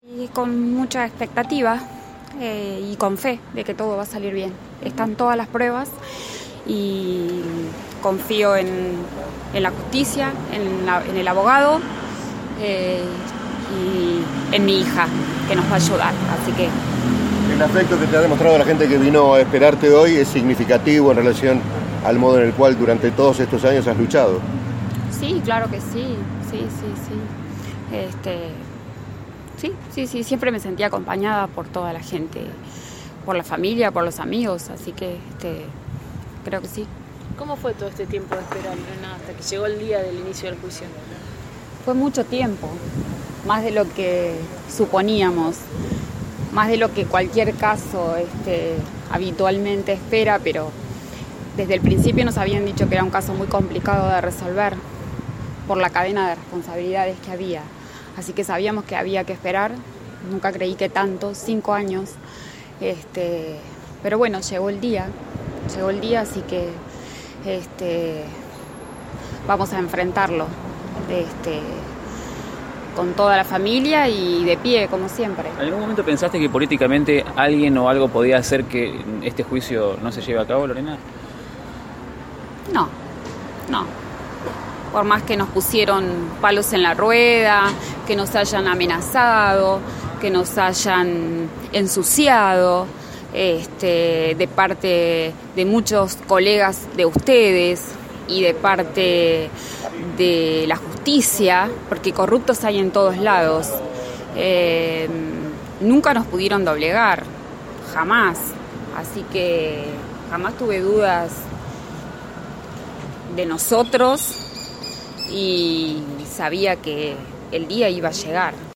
Y con mucha expectativa y con fe de que todo va a salir bien. Están todas las pruebas y confío en la justicia, en el abogado y en mi hija, que nos va a ayudar. Así que el afecto que te ha demostrado la gente que vino a esperarte hoy es significativo en relación al modo en el cual durante todos estos años has luchado. Sí, claro que sí. Sí, siempre me sentí acompañada por toda la gente, por la familia, por los amigos, así que creo que sí. ¿Cómo fue todo este tiempo de esperar, Lorena, hasta que llegó el día del inicio del juicio? Fue mucho tiempo, más de lo que suponíamos, más de lo que cualquier caso habitualmente espera, pero desde el principio nos habían dicho que era un caso muy complicado de resolver por la cadena de responsabilidades que había. Así que sabíamos que había que esperar, nunca creí que tanto, 5 años, pero bueno, llegó el día, así que vamos a enfrentarlo con toda la familia y de pie, como siempre. ¿En algún momento pensaste que políticamente alguien o algo podía hacer que este juicio no se lleve a cabo, Lorena? No. Por más que nos pusieron palos en la rueda, que nos hayan amenazado, que nos hayan ensuciado, de parte de muchos colegas de ustedes y de parte de la justicia, porque corruptos hay en todos lados, nunca nos pudieron doblegar, jamás. Así que jamás tuve dudas de nosotros y sabía que el día iba a llegar.